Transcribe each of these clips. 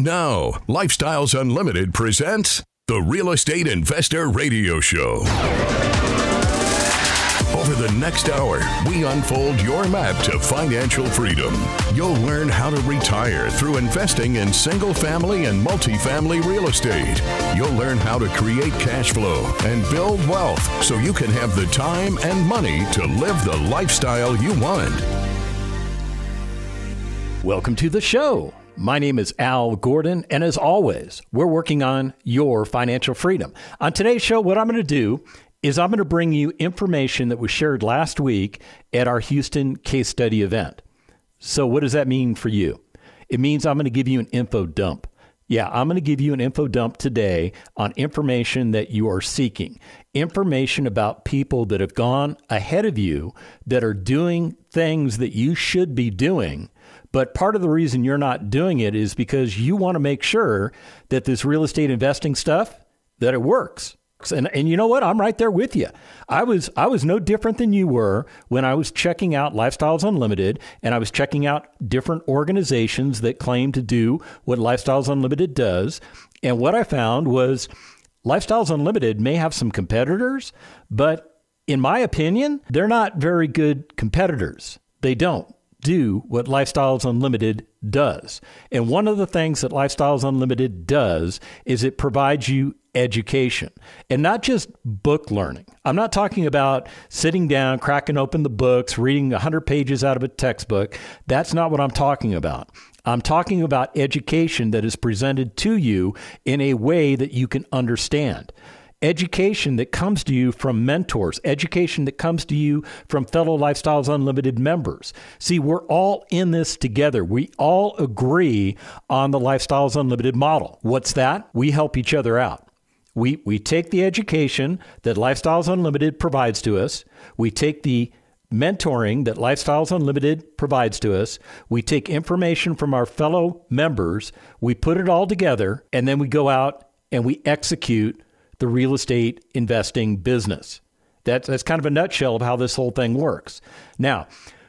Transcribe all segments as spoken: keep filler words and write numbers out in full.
And now, Lifestyles Unlimited presents the Real Estate Investor Radio Show. Over the next hour, we unfold your map to financial freedom. You'll learn how to retire through investing in single-family and multifamily real estate. You'll learn how to create cash flow and build wealth so you can have the time and money to live the lifestyle you want. Welcome to the show. My name is Al Gordon, and as always, we're working on your financial freedom. On today's show, what I'm going to do is I'm going to bring you information that was shared last week at our Houston case study event. So what does that mean for you? It means I'm going to give you an info dump. Yeah, I'm going to give you an info dump today on information that you are seeking. Information about people that have gone ahead of you that are doing things that you should be doing. But part of the reason you're not doing it is because you want to make sure that this real estate investing stuff, that it works. And and you know what? I'm right there with you. I was I was no different than you were when I was checking out Lifestyles Unlimited, and I was checking out different organizations that claim to do what Lifestyles Unlimited does. And what I found was Lifestyles Unlimited may have some competitors, but in my opinion, they're not very good competitors. They don't do what Lifestyles Unlimited does. And one of the things that Lifestyles Unlimited does is it provides you education, and not just book learning. I'm not talking about sitting down, cracking open the books, reading one hundred pages out of a textbook. That's not what I'm talking about. I'm talking about education that is presented to you in a way that you can understand. Education that comes to you from mentors, education that comes to you from fellow Lifestyles Unlimited members. See, we're all in this together. We all agree on the Lifestyles Unlimited model. What's that? We help each other out. We we take the education that Lifestyles Unlimited provides to us. We take the mentoring that Lifestyles Unlimited provides to us. We take information from our fellow members. We put it all together, and then we go out and we execute the real estate investing business. That's, that's kind of a nutshell of how this whole thing works. Now,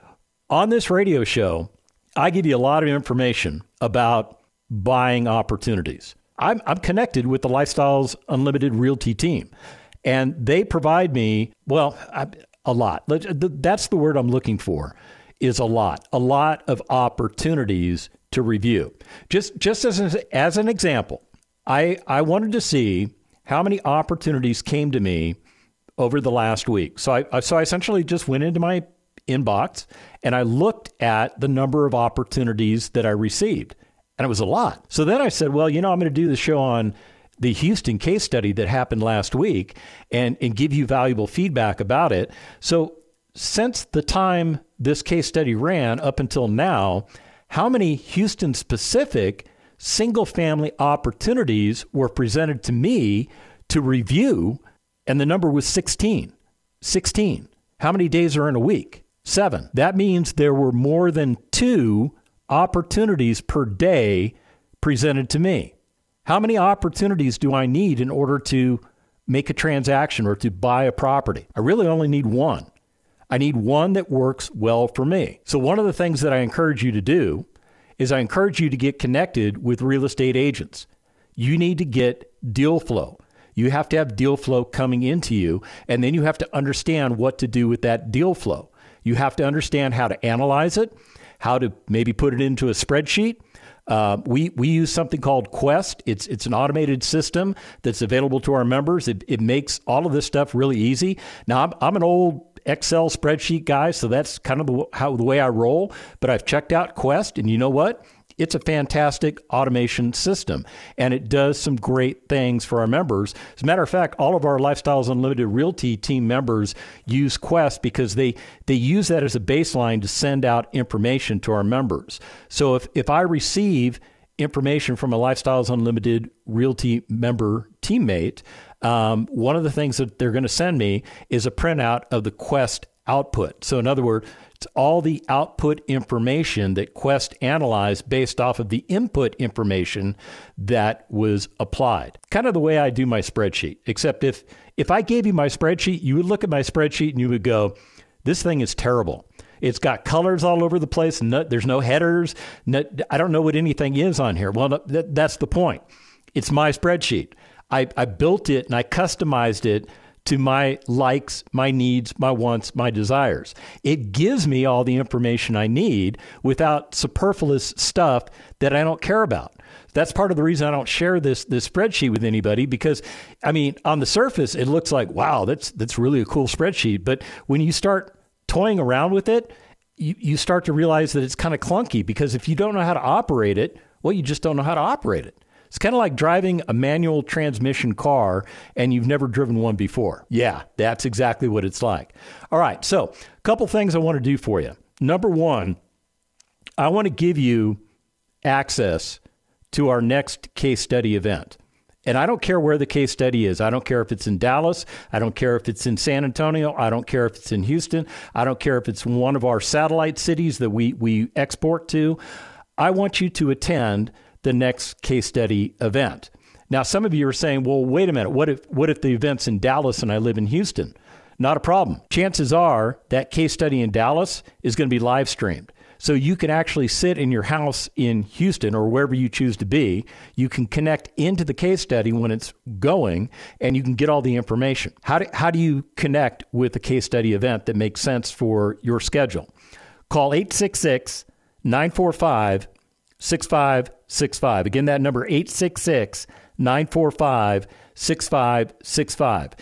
on this radio show, I give you a lot of information about buying opportunities. I'm, I'm connected with the Lifestyles Unlimited Realty team, and they provide me, well, I, a lot. That's the word I'm looking for, is a lot, a lot of opportunities to review. Just, just as, an, as an example, I, I wanted to see how many opportunities came to me over the last week. So I, so I essentially just went into my inbox and I looked at the number of opportunities that I received, and it was a lot. So then I said, well, you know, I'm going to do the show on the Houston case study that happened last week and, and give you valuable feedback about it. So since the time this case study ran up until now, how many Houston specific single family opportunities were presented to me to review, and the number was sixteen. sixteen. How many days are in a week? Seven. That means there were more than two opportunities per day presented to me. How many opportunities do I need in order to make a transaction or to buy a property? I really only need one. I need one that works well for me. So one of the things that I encourage you to do is I encourage you to get connected with real estate agents. You need to get deal flow. You have to have deal flow coming into you, and then you have to understand what to do with that deal flow. You have to understand how to analyze it, how to maybe put it into a spreadsheet. Uh, we we use something called Quest. It's it's an automated system that's available to our members. It, it makes all of this stuff really easy. Now, I'm, I'm an old Excel spreadsheet guy, so that's kind of the, how the way I roll. But I've checked out Quest, and you know what? It's a fantastic automation system, and it does some great things for our members. As a matter of fact, all of our Lifestyles Unlimited Realty team members use Quest because they, they use that as a baseline to send out information to our members. So if, if I receive information from a Lifestyles Unlimited Realty member teammate, um, one of the things that they're going to send me is a printout of the Quest output. So in other words, it's all the output information that Quest analyzed based off of the input information that was applied. Kind of the way I do my spreadsheet, except if if I gave you my spreadsheet, you would look at my spreadsheet and you would go, this thing is terrible. It's got colors all over the place. No, there's no headers. No, I don't know what anything is on here. Well, that, that's the point. It's my spreadsheet. I, I built it and I customized it to my likes, my needs, my wants, my desires. It gives me all the information I need without superfluous stuff that I don't care about. That's part of the reason I don't share this this spreadsheet with anybody, because, I mean, on the surface, it looks like, wow, that's that's really a cool spreadsheet. But when you start toying around with it, you, you start to realize that it's kind of clunky, because if you don't know how to operate it, well, you just don't know how to operate it. It's kind of like driving a manual transmission car and you've never driven one before. Yeah, that's exactly what it's like. All right, so a couple things I want to do for you. Number one, I want to give you access to our next case study event. And I don't care where the case study is. I don't care if it's in Dallas. I don't care if it's in San Antonio. I don't care if it's in Houston. I don't care if it's one of our satellite cities that we, we export to. I want you to attend the next case study event. Now, some of you are saying, well, wait a minute. What if what if the event's in Dallas and I live in Houston? Not a problem. Chances are that case study in Dallas is going to be live streamed. So you can actually sit in your house in Houston or wherever you choose to be. You can connect into the case study when it's going, and you can get all the information. How do, how do you connect with a case study event that makes sense for your schedule? Call eight six six, nine four five, six five six five. Again, that number, eight six six, nine four five, six five six five.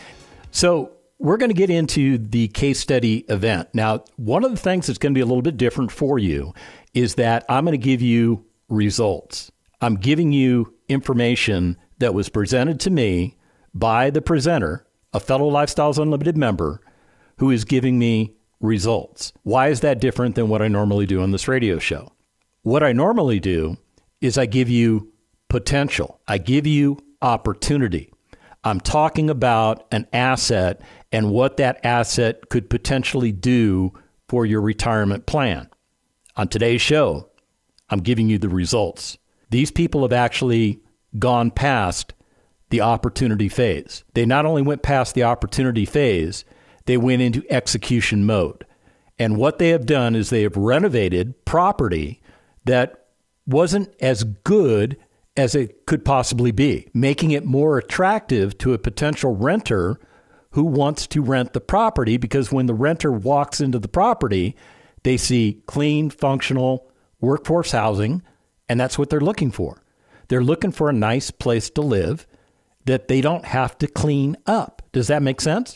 So we're going to get into the case study event. Now, one of the things that's going to be a little bit different for you is that I'm going to give you results. I'm giving you information that was presented to me by the presenter, a fellow Lifestyles Unlimited member, who is giving me results. Why is that different than what I normally do on this radio show? What I normally do is I give you potential. I give you opportunity. I'm talking about an asset and what that asset could potentially do for your retirement plan. On today's show, I'm giving you the results. These people have actually gone past the opportunity phase. They not only went past the opportunity phase, they went into execution mode. And what they have done is they have renovated property that wasn't as good as it could possibly be, making it more attractive to a potential renter who wants to rent the property, because when the renter walks into the property, they see clean, functional workforce housing, and that's what they're looking for. They're looking for a nice place to live that they don't have to clean up. Does that make sense?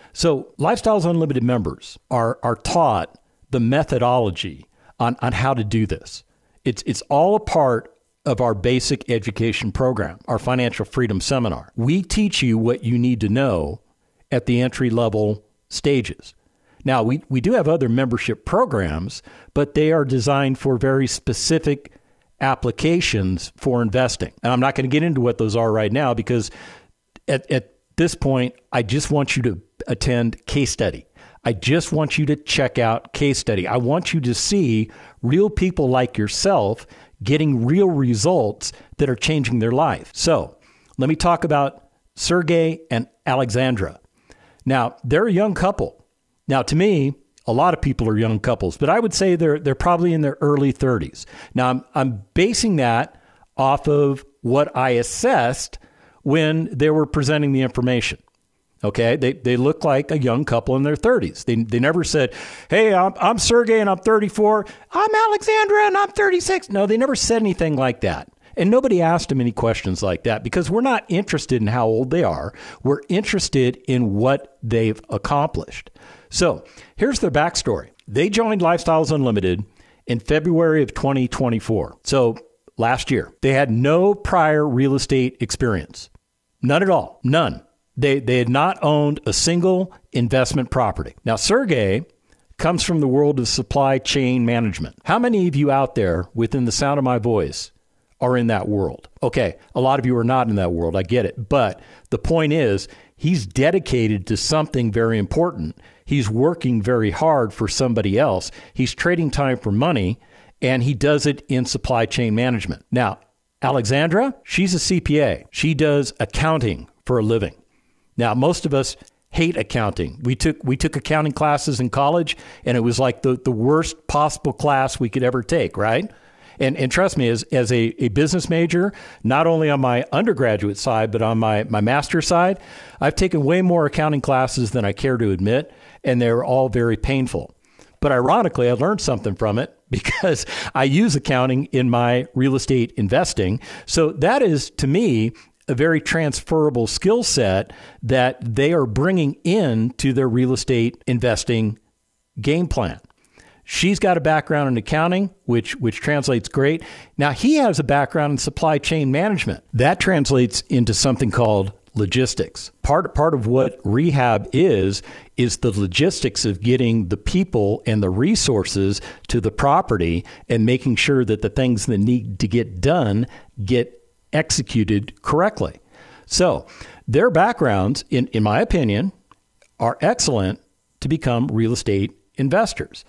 So Lifestyles Unlimited members are, are taught the methodology on, on how to do this. It's, it's all a part of our basic education program, our Financial Freedom Seminar. We teach you what you need to know at the entry-level stages. Now, we, we do have other membership programs, but they are designed for very specific applications for investing. And I'm not going to get into what those are right now, because at, at this point, I just want you to attend case study. I just want you to check out case study. I want you to see real people like yourself getting real results that are changing their life. So let me talk about Sergey and Alexandra. Now, they're a young couple. Now, to me, a lot of people are young couples, but I would say they're they're probably in their early thirties. Now, I'm, I'm basing that off of what I assessed when they were presenting the information. Okay, they they look like a young couple in their thirties. They they never said, "Hey, I'm I'm Sergey and I'm thirty-four. I'm Alexandra and I'm thirty-six." No, they never said anything like that. And nobody asked them any questions like that, because we're not interested in how old they are. We're interested in what they've accomplished. So here's their backstory. They joined Lifestyles Unlimited in February of twenty twenty-four. So last year. They had no prior real estate experience. None at all. None. They they had not owned a single investment property. Now, Sergey comes from the world of supply chain management. How many of you out there within the sound of my voice are in that world? Okay, a lot of you are not in that world. I get it. But the point is, he's dedicated to something very important. He's working very hard for somebody else. He's trading time for money, and he does it in supply chain management. Now, Alexandra, she's a C P A. She does accounting for a living. Now, most of us hate accounting. We took we took accounting classes in college, and it was like the, the worst possible class we could ever take, right? And and trust me, as as a, a business major, not only on my undergraduate side, but on my, my master's side, I've taken way more accounting classes than I care to admit, and they're all very painful. But ironically, I learned something from it because I use accounting in my real estate investing. So that is, to me, a very transferable skill set that they are bringing in to their real estate investing game plan. She's got a background in accounting, which which translates great. Now, he has a background in supply chain management. That translates into something called logistics. Part part of what rehab is, is the logistics of getting the people and the resources to the property and making sure that the things that need to get done get executed correctly. So their backgrounds, in, in my opinion, are excellent to become real estate investors.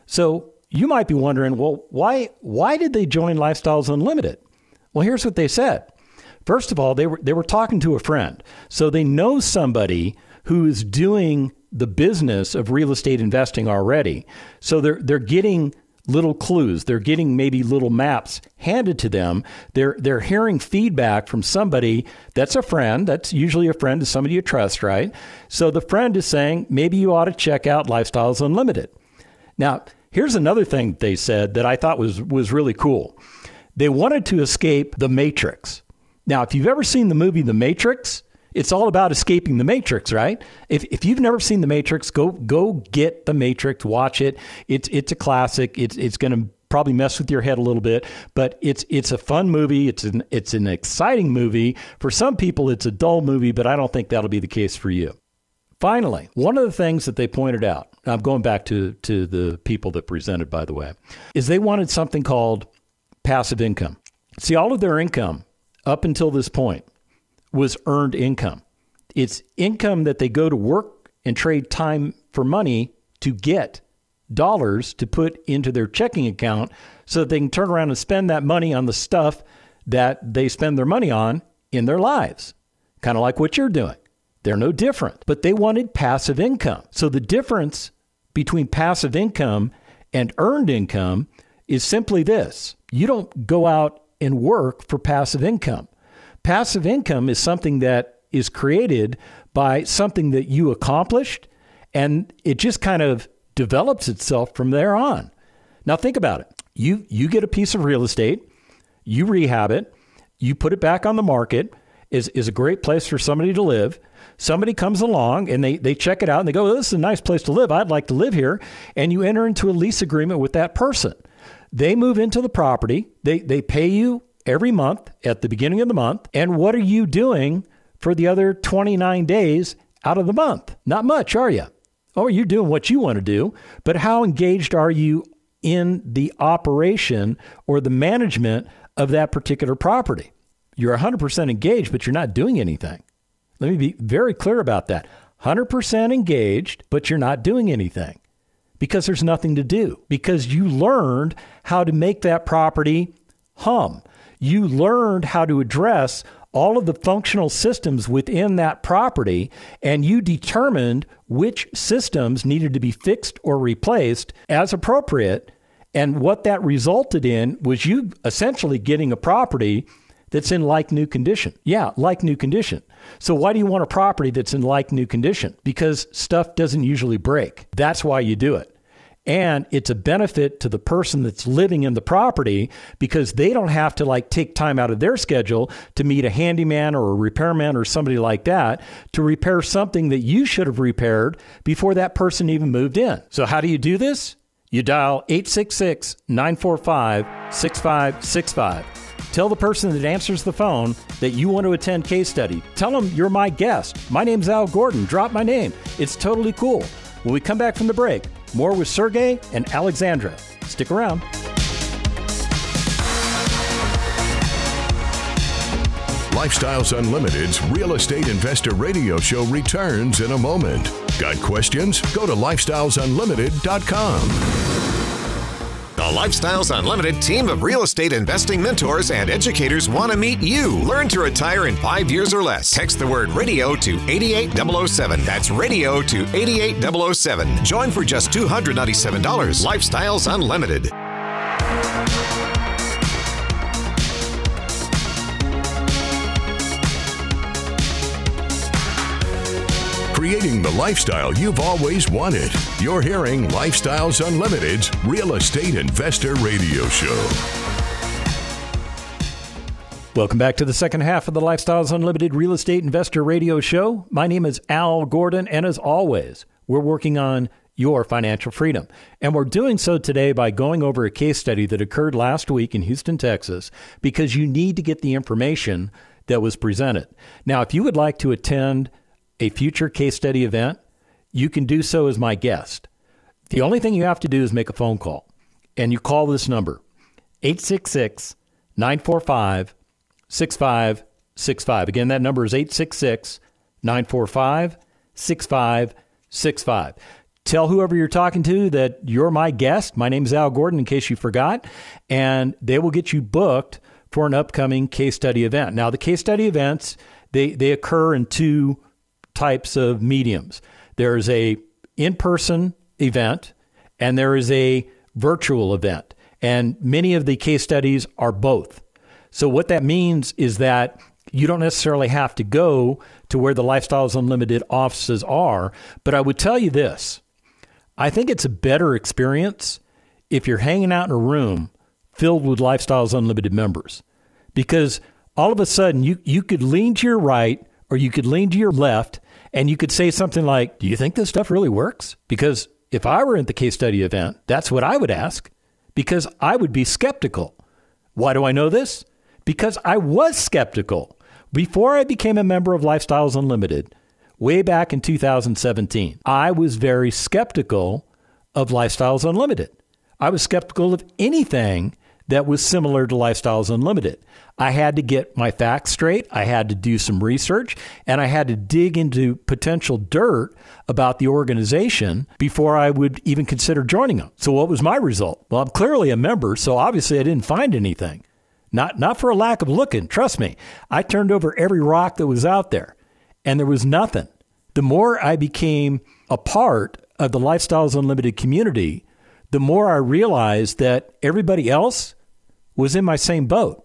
So you might be wondering, well, why why did they join Lifestyles Unlimited? Well, here's what they said. First of all, they were they were talking to a friend. So they know somebody who is doing the business of real estate investing already. So they're they're getting little clues. They're getting maybe little maps handed to them. They're they're hearing feedback from somebody that's a friend. That's usually a friend to somebody you trust, right? So the friend is saying, maybe you ought to check out Lifestyles Unlimited. Now, here's another thing they said that I thought was was really cool. They wanted to escape the Matrix. Now, if you've ever seen the movie The Matrix, it's all about escaping the Matrix, right? If if you've never seen The Matrix, go go get The Matrix, watch it. It's it's a classic. It's it's going to probably mess with your head a little bit, but it's it's a fun movie. It's an it's an exciting movie. For some people, it's a dull movie, but I don't think that'll be the case for you. Finally, one of the things that they pointed out, I'm going back to, to the people that presented, by the way, is they wanted something called passive income. See, all of their income up until this point was earned income. It's income that they go to work and trade time for money to get dollars to put into their checking account so that they can turn around and spend that money on the stuff that they spend their money on in their lives. Kind of like what you're doing. They're no different, but they wanted passive income. So the difference between passive income and earned income is simply this. You don't go out and work for passive income. Passive income is something that is created by something that you accomplished, and it just kind of develops itself from there on. Now think about it. You you get a piece of real estate, you rehab it, you put it back on the market, is is a great place for somebody to live. Somebody comes along and they, they check it out and they go, oh, this is a nice place to live. I'd like to live here. And you enter into a lease agreement with that person. They move into the property. They they pay you every month at the beginning of the month. And what are you doing for the other twenty-nine days out of the month? Not much, are you? Oh, you're doing what you want to do. But how engaged are you in the operation or the management of that particular property? You're one hundred percent engaged, but you're not doing anything. Let me be very clear about that. one hundred percent engaged, but you're not doing anything because there's nothing to do, because you learned how to make that property hum. You learned how to address all of the functional systems within that property, and you determined which systems needed to be fixed or replaced as appropriate. And what that resulted in was you essentially getting a property that's in like new condition. Yeah, like new condition. So why do you want a property that's in like new condition? Because stuff doesn't usually break. That's why you do it. And it's a benefit to the person that's living in the property because they don't have to like take time out of their schedule to meet a handyman or a repairman or somebody like that to repair something that you should have repaired before that person even moved in. So how do you do this? You dial eight six six, nine four five, six five six five. Tell the person that answers the phone that you want to attend case study. Tell them you're my guest. My name's Al Gordon. Drop my name. It's totally cool. When we come back from the break, more with Sergey and Alexandra. Stick around. Lifestyles Unlimited's Real Estate Investor Radio Show returns in a moment. Got questions? Go to lifestyles unlimited dot com. The Lifestyles Unlimited team of real estate investing mentors and educators want to meet you. Learn to retire in five years or less. Text the word radio to eight eight zero zero seven. That's radio to eight eight zero zero seven. Join for just two hundred ninety-seven dollars. Lifestyles Unlimited. Creating the lifestyle you've always wanted. You're hearing Lifestyles Unlimited's Real Estate Investor Radio Show. Welcome back to the second half of the Lifestyles Unlimited Real Estate Investor Radio Show. My name is Al Gordon, and as always, we're working on your financial freedom. And we're doing so today by going over a case study that occurred last week in Houston, Texas, because you need to get the information that was presented. Now, if you would like to attend a future case study event, you can do so as my guest. The only thing you have to do is make a phone call, and you call this number, eight six six, nine four five, six five six five. Again, that number is eight six six, nine four five, six five six five. Tell whoever you're talking to that you're my guest. My name is Al Gordon, in case you forgot, and they will get you booked for an upcoming case study event. Now, the case study events, they, they occur in two types of mediums. There is a in-person event and there is a virtual event. And many of the case studies are both. So what that means is that you don't necessarily have to go to where the Lifestyles Unlimited offices are. But I would tell you this, I think it's a better experience if you're hanging out in a room filled with Lifestyles Unlimited members. Because all of a sudden you, you could lean to your right or you could lean to your left, and you could say something like, do you think this stuff really works? Because if I were at the case study event, that's what I would ask, because I would be skeptical. Why do I know this? Because I was skeptical before I became a member of Lifestyles Unlimited way back in two thousand seventeen. I was very skeptical of Lifestyles Unlimited. I was skeptical of anything that was similar to Lifestyles Unlimited. I had to get my facts straight. I had to do some research, and I had to dig into potential dirt about the organization before I would even consider joining them. So what was my result? Well, I'm clearly a member, so obviously I didn't find anything. Not, not for a lack of looking. Trust me. I turned over every rock that was out there, and there was nothing. The more I became a part of the Lifestyles Unlimited community, the more I realized that everybody else was in my same boat,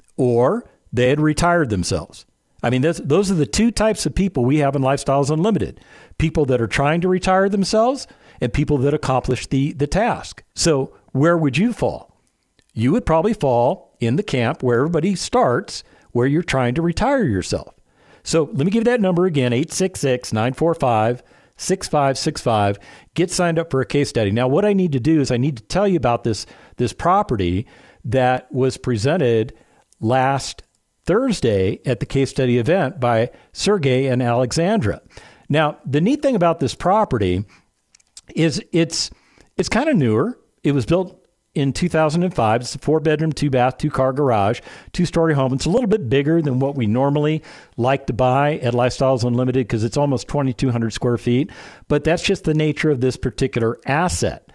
or they had retired themselves. I mean, this, those are the two types of people we have in Lifestyles Unlimited. People that are trying to retire themselves and people that accomplish the, the task. So where would you fall? You would probably fall in the camp where everybody starts, where you're trying to retire yourself. So let me give that number again, eight six six, nine four five, six five six five. Get signed up for a case study. Now, what I need to do is I need to tell you about this, this property that was presented last Thursday at the case study event by Sergey and Alexandra. Now, the neat thing about this property is it's it's kind of newer. It was built in two thousand five. It's a four-bedroom, two-bath, two-car garage, two-story home. It's a little bit bigger than what we normally like to buy at Lifestyles Unlimited because it's almost twenty-two hundred square feet. But that's just the nature of this particular asset.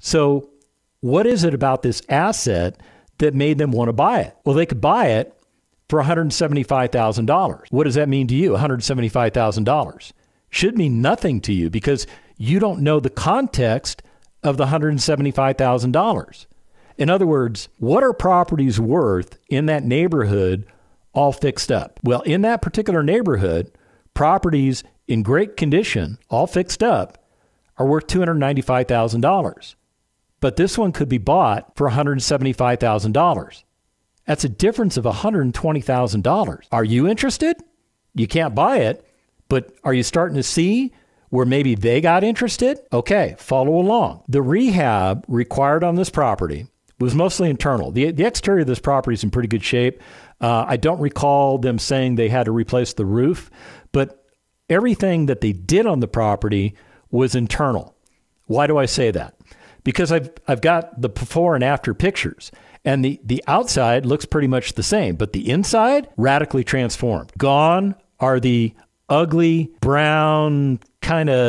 So what is it about this asset that made them want to buy it? Well, they could buy it for one hundred seventy-five thousand dollars. What does that mean to you, one hundred seventy-five thousand dollars? Should mean nothing to you because you don't know the context of the one hundred seventy-five thousand dollars. In other words, what are properties worth in that neighborhood all fixed up? Well, in that particular neighborhood, properties in great condition, all fixed up, are worth two hundred ninety-five thousand dollars. But this one could be bought for one hundred seventy-five thousand dollars. That's a difference of one hundred twenty thousand dollars. Are you interested? You can't buy it, but are you starting to see where maybe they got interested? Okay, follow along. The rehab required on this property was mostly internal. The, the exterior of this property is in pretty good shape. Uh, I don't recall them saying they had to replace the roof, but everything that they did on the property was internal. Why do I say that? Because I've I've got the before and after pictures, and the, the outside looks pretty much the same, but the inside radically transformed. Gone are the ugly, brown, kind of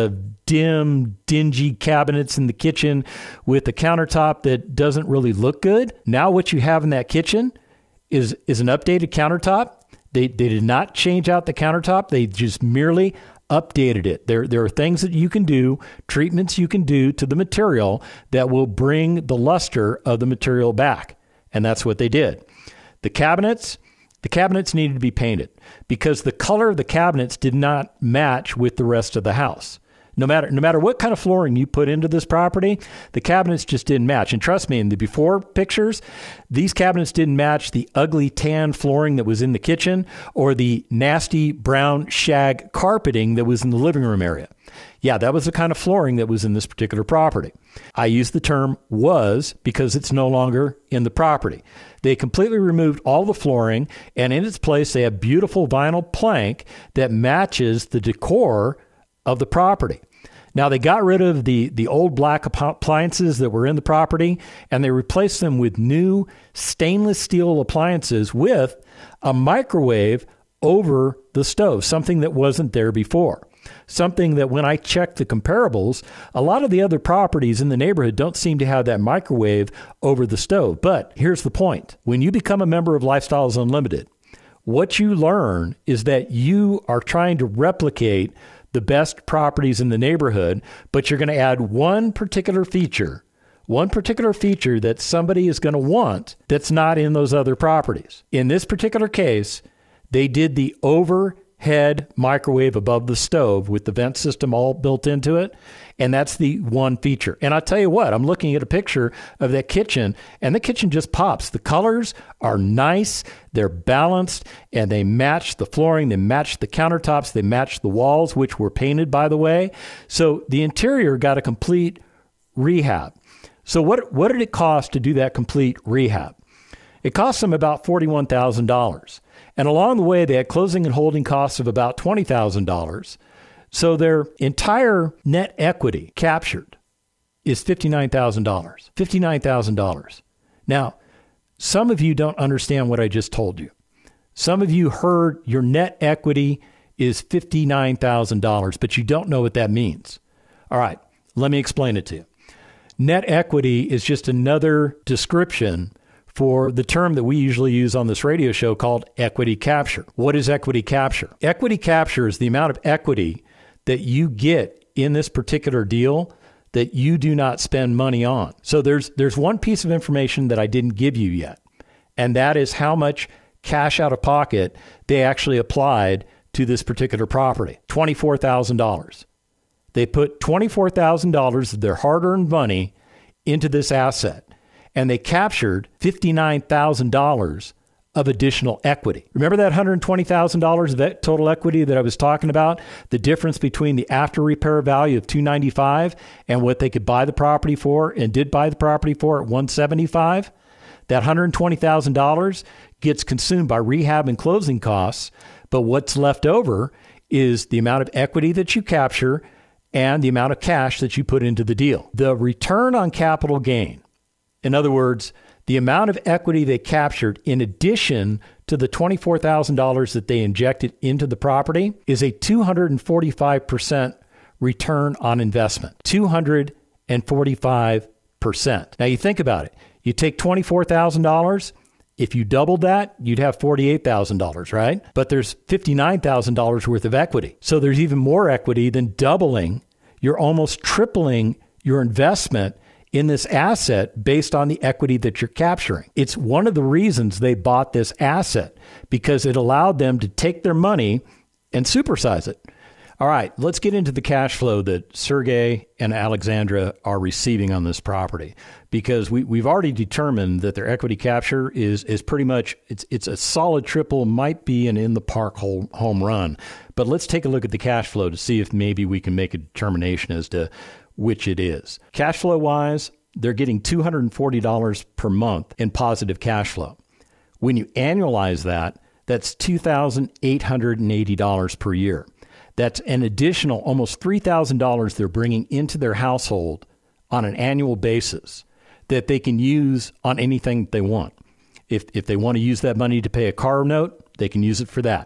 dim, dingy cabinets in the kitchen with a countertop that doesn't really look good. Now what you have in that kitchen is, is an updated countertop. They, they did not change out the countertop. They just merely updated it. There, there are things that you can do, treatments you can do to the material that will bring the luster of the material back. And that's what they did. The cabinets, the cabinets needed to be painted because the color of the cabinets did not match with the rest of the house. No matter no matter what kind of flooring you put into this property, the cabinets just didn't match. And trust me, in the before pictures, these cabinets didn't match the ugly tan flooring that was in the kitchen or the nasty brown shag carpeting that was in the living room area. Yeah, that was the kind of flooring that was in this particular property. I use the term was because it's no longer in the property. They completely removed all the flooring, and in its place, they have beautiful vinyl plank that matches the decor of the property. Now, they got rid of the, the old black appliances that were in the property, and they replaced them with new stainless steel appliances with a microwave over the stove, something that wasn't there before. Something that when I checked the comparables, a lot of the other properties in the neighborhood don't seem to have that microwave over the stove. But here's the point. When you become a member of Lifestyles Unlimited, what you learn is that you are trying to replicate the best properties in the neighborhood, but you're going to add one particular feature, one particular feature that somebody is going to want that's not in those other properties. In this particular case, they did the overhead microwave above the stove with the vent system all built into it, and that's the one feature. And I'll tell you what, I'm looking at a picture of that kitchen, and the kitchen just pops. The colors are nice, they're balanced, and they match the flooring, they match the countertops, they match the walls, which were painted, by the way. So the interior got a complete rehab. So what, what did it cost to do that complete rehab? It cost them about forty-one thousand dollars. And along the way, they had closing and holding costs of about twenty thousand dollars. So their entire net equity captured is fifty-nine thousand dollars. fifty-nine thousand dollars. Now, some of you don't understand what I just told you. Some of you heard your net equity is fifty-nine thousand dollars, but you don't know what that means. All right, let me explain it to you. Net equity is just another description for the term that we usually use on this radio show called equity capture. What is equity capture? Equity capture is the amount of equity that you get in this particular deal that you do not spend money on. So there's there's one piece of information that I didn't give you yet, and that is how much cash out of pocket they actually applied to this particular property. twenty-four thousand dollars. They put twenty-four thousand dollars of their hard-earned money into this asset, and they captured fifty-nine thousand dollars of additional equity. Remember that one hundred twenty thousand dollars of total equity that I was talking about? The difference between the after repair value of two hundred ninety-five dollars and what they could buy the property for and did buy the property for at one hundred seventy-five dollars? That one hundred twenty thousand dollars gets consumed by rehab and closing costs, but what's left over is the amount of equity that you capture and the amount of cash that you put into the deal. The return on capital gain, in other words, the amount of equity they captured in addition to the twenty-four thousand dollars that they injected into the property, is a two hundred forty-five percent return on investment. two hundred forty-five percent. Now you think about it. You take twenty-four thousand dollars, if you doubled that, you'd have forty-eight thousand dollars, right? But there's fifty-nine thousand dollars worth of equity. So there's even more equity than doubling. You're almost tripling your investment in this asset based on the equity that you're capturing. It's one of the reasons they bought this asset, because it allowed them to take their money and supersize it. All right, let's get into the cash flow that Sergey and Alexandra are receiving on this property, because we, we've already determined that their equity capture is is pretty much, it's it's a solid triple, might be an in-the-park home, home run. But let's take a look at the cash flow to see if maybe we can make a determination as to which it is. Cash flow wise, they're getting two hundred forty dollars per month in positive cash flow. When you annualize that, that's two thousand eight hundred eighty dollars per year. That's an additional almost three thousand dollars they're bringing into their household on an annual basis that they can use on anything they want. If if they want to use that money to pay a car note, they can use it for that.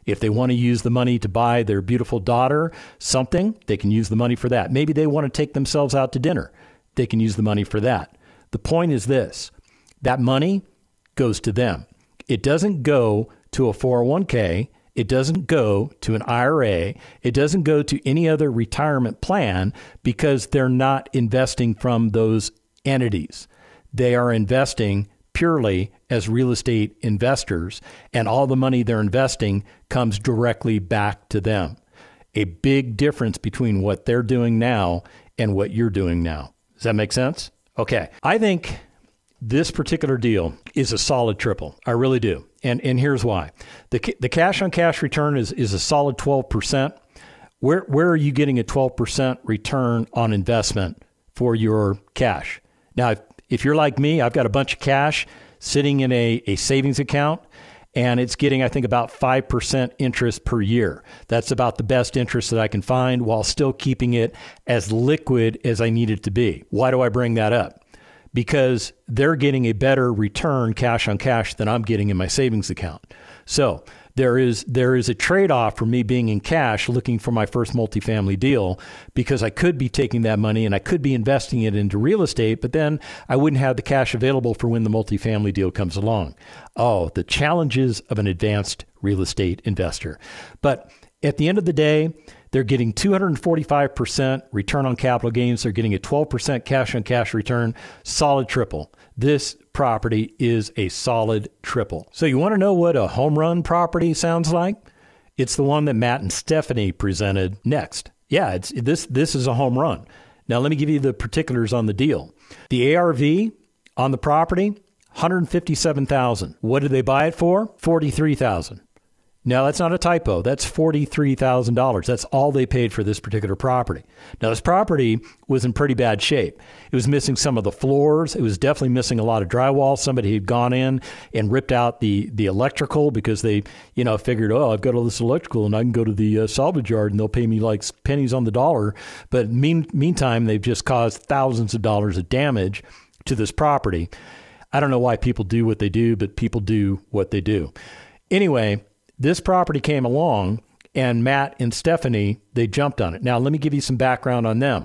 If they want to use the money to buy their beautiful daughter something, they can use the money for that. Maybe they want to take themselves out to dinner. They can use the money for that. The point is this, that money goes to them. It doesn't go to a four oh one k. It doesn't go to an I R A. It doesn't go to any other retirement plan because they're not investing from those entities. They are investing purely as real estate investors, and all the money they're investing comes directly back to them. A big difference between what they're doing now and what you're doing now. Does that make sense? Okay. I think this particular deal is a solid triple. I really do. And and here's why. The the cash on cash return is, is a solid twelve percent. Where where are you getting a twelve percent return on investment for your cash? Now, if, if you're like me, I've got a bunch of cash sitting in a, a savings account, and it's getting, I think, about five percent interest per year. That's about the best interest that I can find while still keeping it as liquid as I need it to be. Why do I bring that up? Because they're getting a better return cash on cash than I'm getting in my savings account. So there is there is a trade-off for me being in cash looking for my first multifamily deal, because I could be taking that money and I could be investing it into real estate, but then I wouldn't have the cash available for when the multifamily deal comes along. Oh, the challenges of an advanced real estate investor. But at the end of the day, they're getting two hundred forty-five percent return on capital gains. They're getting a twelve percent cash on cash return, solid triple. This property is a solid triple. So you want to know what a home run property sounds like? It's the one that Matt and Stephanie presented next. Yeah, it's this this is a home run. Now let me give you the particulars on the deal. The A R V on the property, one hundred fifty-seven thousand dollars. What did they buy it for? forty-three thousand dollars. Now, that's not a typo. That's forty-three thousand dollars. That's all they paid for this particular property. Now, this property was in pretty bad shape. It was missing some of the floors. It was definitely missing a lot of drywall. Somebody had gone in and ripped out the, the electrical because they, you know, figured, oh, I've got all this electrical and I can go to the uh, salvage yard and they'll pay me like pennies on the dollar. But mean, meantime, they've just caused thousands of dollars of damage to this property. I don't know why people do what they do, but people do what they do. Anyway, this property came along, and Matt and Stephanie, they jumped on it. Now, let me give you some background on them.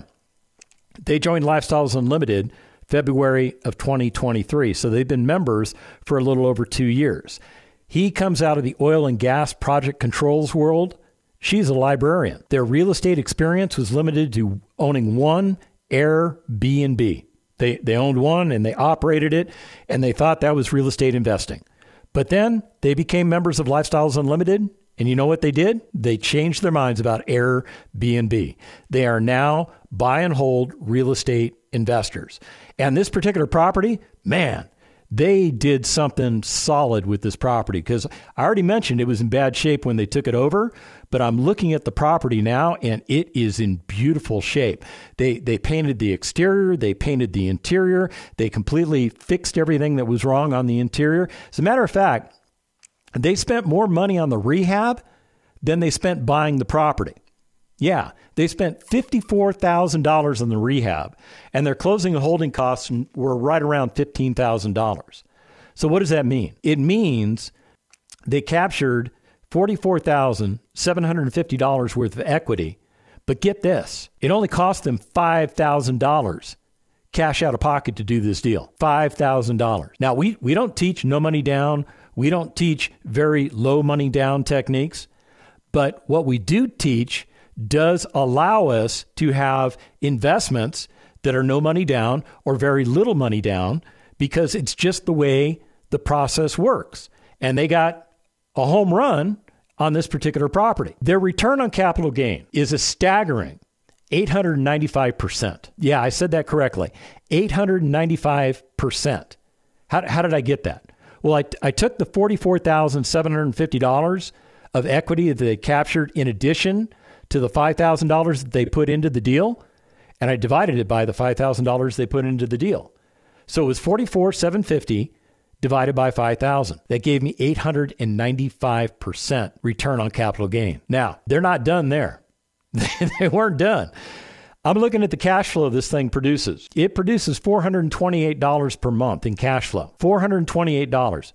They joined Lifestyles Unlimited February of twenty twenty-three, so they've been members for a little over two years. He comes out of the oil and gas project controls world. She's a librarian. Their real estate experience was limited to owning one Airbnb. They, they owned one, and they operated it, and they thought that was real estate investing. But then they became members of Lifestyles Unlimited, and you know what they did? They changed their minds about Airbnb. They are now buy and hold real estate investors. And this particular property, man, they did something solid with this property, because I already mentioned it was in bad shape when they took it over, but I'm looking at the property now and it is in beautiful shape. They they painted the exterior, they painted the interior, they completely fixed everything that was wrong on the interior. As a matter of fact, they spent more money on the rehab than they spent buying the property. Yeah, they spent fifty-four thousand dollars on the rehab, and their closing and holding costs were right around fifteen thousand dollars. So what does that mean? It means they captured forty-four thousand seven hundred fifty dollars worth of equity, but get this, it only cost them five thousand dollars cash out of pocket to do this deal. five thousand dollars. Now, we, we don't teach no money down. We don't teach very low money down techniques, but what we do teach does allow us to have investments that are no money down or very little money down, because it's just the way the process works. And they got a home run on this particular property. Their return on capital gain is a staggering eight hundred ninety-five percent. Yeah, I said that correctly. eight hundred ninety-five percent. How, how did I get that? Well, I, I took the forty-four thousand seven hundred fifty dollars of equity that they captured in addition to the five thousand dollars that they put into the deal, and I divided it by the five thousand dollars they put into the deal. So it was forty-four thousand seven hundred fifty dollars divided by five thousand. That gave me eight hundred ninety-five percent return on capital gain. Now, they're not done there. They weren't done. I'm looking at the cash flow this thing produces. It produces four hundred twenty-eight dollars per month in cash flow. four hundred twenty-eight dollars.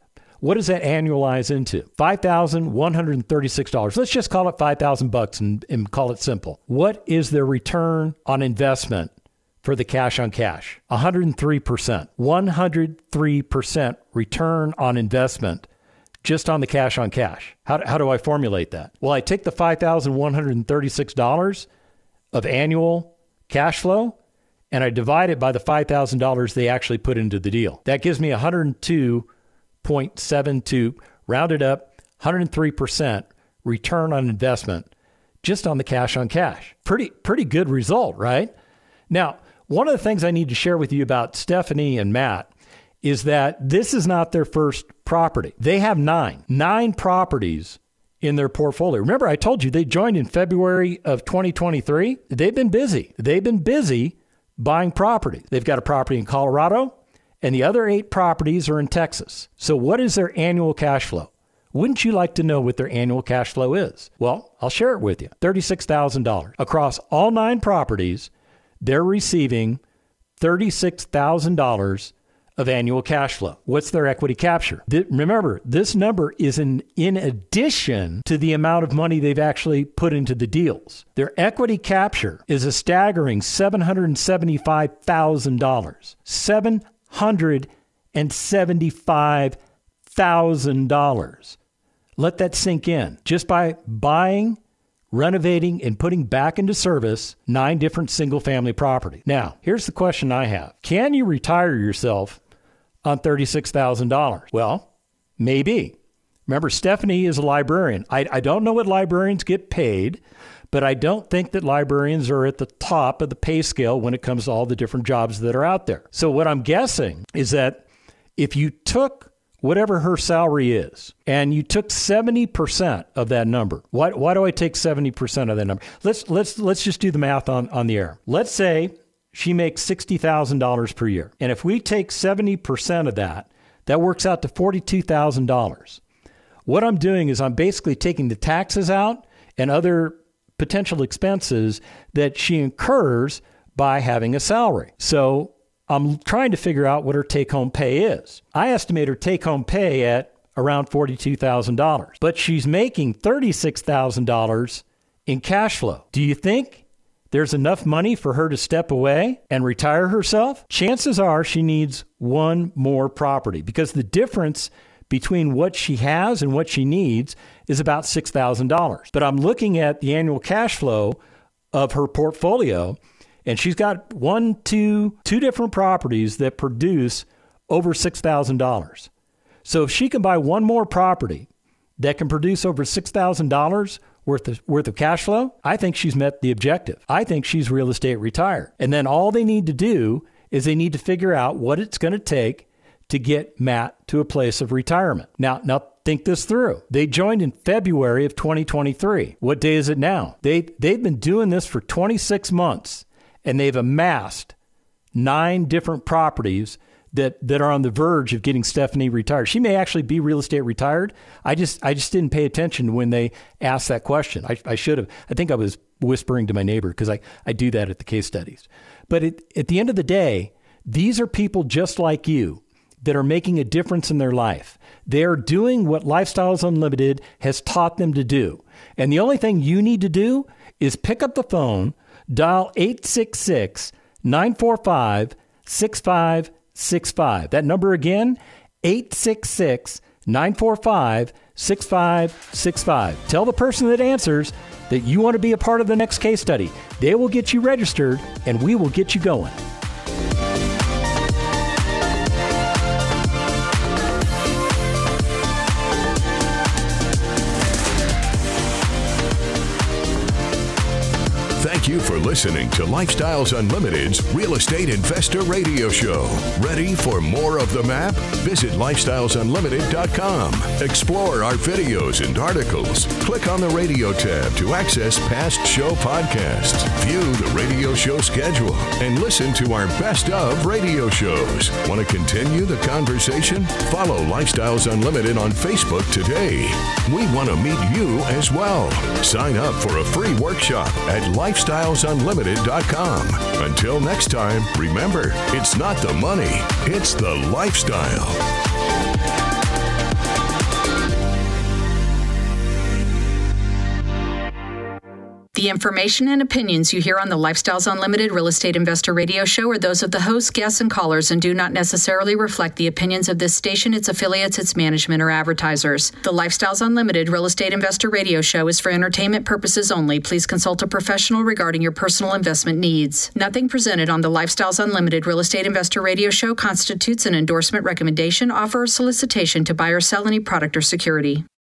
What does that annualize into? five thousand one hundred thirty-six dollars. Let's just call it five thousand bucks and, and call it simple. What is their return on investment for the cash on cash? one hundred three percent. one hundred three percent return on investment just on the cash on cash. How, how do I formulate that? Well, I take the five thousand one hundred thirty-six dollars of annual cash flow and I divide it by the five thousand dollars they actually put into the deal. That gives me one hundred two point seven two, rounded up, one hundred three percent return on investment just on the cash on cash. Pretty, pretty good result, right? Now, one of the things I need to share with you about Stephanie and Matt is that this is not their first property. They have nine, nine properties in their portfolio. Remember, I told you they joined in February of twenty twenty-three. They've been busy. They've been busy buying property. They've got a property in Colorado, and the other eight properties are in Texas. So what is their annual cash flow? Wouldn't you like to know what their annual cash flow is? Well, I'll share it with you. thirty-six thousand dollars. Across all nine properties, they're receiving thirty-six thousand dollars of annual cash flow. What's their equity capture? Th- remember, this number is in, in addition to the amount of money they've actually put into the deals. Their equity capture is a staggering seven hundred seventy-five thousand dollars. seven hundred seventy-five thousand dollars. Let that sink in. Just by buying, renovating, and putting back into service nine different single-family properties. Now, here's the question I have. Can you retire yourself on thirty-six thousand dollars? Well, maybe. Remember, Stephanie is a librarian. I, I don't know what librarians get paid, but I don't think that librarians are at the top of the pay scale when it comes to all the different jobs that are out there. So what I'm guessing is that if you took whatever her salary is, and you took seventy percent of that number. Why, why do I take seventy percent of that number? Let's let's let's just do the math on, on the air. Let's say she makes sixty thousand dollars per year. And if we take seventy percent of that, that works out to forty-two thousand dollars. What I'm doing is I'm basically taking the taxes out and other potential expenses that she incurs by having a salary. So I'm trying to figure out what her take-home pay is. I estimate her take-home pay at around forty-two thousand dollars, but she's making thirty-six thousand dollars in cash flow. Do you think there's enough money for her to step away and retire herself? Chances are she needs one more property because the difference between what she has and what she needs is about six thousand dollars. But I'm looking at the annual cash flow of her portfolio, and she's got one, two, two different properties that produce over six thousand dollars. So if she can buy one more property that can produce over six thousand dollars worth of, worth of cash flow, I think she's met the objective. I think she's real estate retired. And then all they need to do is they need to figure out what it's going to take to get Matt to a place of retirement. Now, now think this through. They joined in February of twenty twenty-three. What day is it now? They, they've been doing this for twenty-six months. And they've amassed nine different properties that, that are on the verge of getting Stephanie retired. She may actually be real estate retired. I just I just didn't pay attention when they asked that question. I, I should have. I think I was whispering to my neighbor because I, I do that at the case studies. But it, at the end of the day, these are people just like you that are making a difference in their life. They are doing what Lifestyles Unlimited has taught them to do. And the only thing you need to do is pick up the phone, dial eight six six, nine four five, six five six five. That number again, eight six six, nine four five, six five six five. Tell the person that answers that you want to be a part of the next case study. They will get you registered, and we will get you going. Thank you for listening to Lifestyles Unlimited's Real Estate Investor Radio Show. Ready for more of the map? Visit lifestyles unlimited dot com. Explore our videos and articles. Click on the radio tab to access past show podcasts. View the radio show schedule and listen to our best of radio shows. Want to continue the conversation? Follow Lifestyles Unlimited on Facebook today. We want to meet you as well. Sign up for a free workshop at lifestyles unlimited dot com. Until next time, remember, it's not the money, it's the lifestyle. The information and opinions you hear on the Lifestyles Unlimited Real Estate Investor Radio Show are those of the hosts, guests, and callers and do not necessarily reflect the opinions of this station, its affiliates, its management, or advertisers. The Lifestyles Unlimited Real Estate Investor Radio Show is for entertainment purposes only. Please consult a professional regarding your personal investment needs. Nothing presented on the Lifestyles Unlimited Real Estate Investor Radio Show constitutes an endorsement, recommendation, offer, or solicitation to buy or sell any product or security.